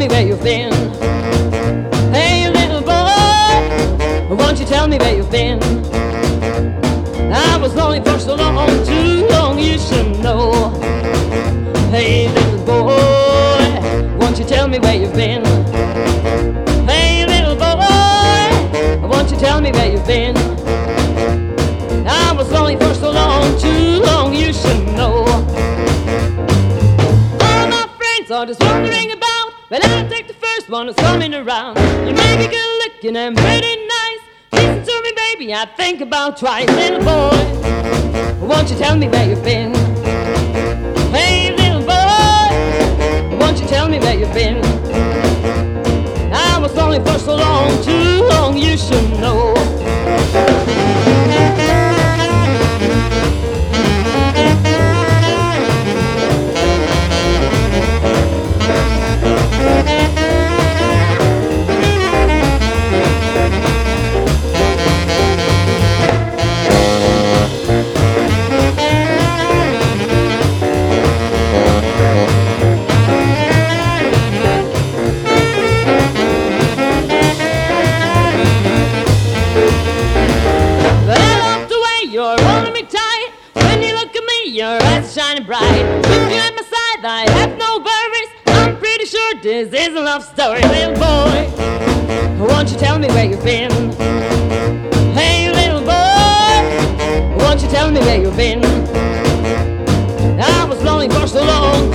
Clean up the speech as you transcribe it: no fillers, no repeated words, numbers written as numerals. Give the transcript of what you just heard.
me where you've been? Hey, little boy, won't you tell me where you've been? I was lonely for so long, too long, you should know. Hey, little boy, won't you tell me where you've been? Hey, little boy, won't you tell me where you've been? I was lonely for so long, too long, you should know. All my friends are just wondering about when I take the first one who's coming around. You may be good looking and pretty nice. Listen to me, baby, I think about twice. Little boy, won't you tell me where you've been? Hey, little boy, won't you tell me where you've been? I was lonely for so long, too long, you should know. Your eyes shining bright, with you at my side, I have no worries. I'm pretty sure this is a love story. Little boy, won't you tell me where you've been? Hey, little boy, won't you tell me where you've been? I was lonely for so long,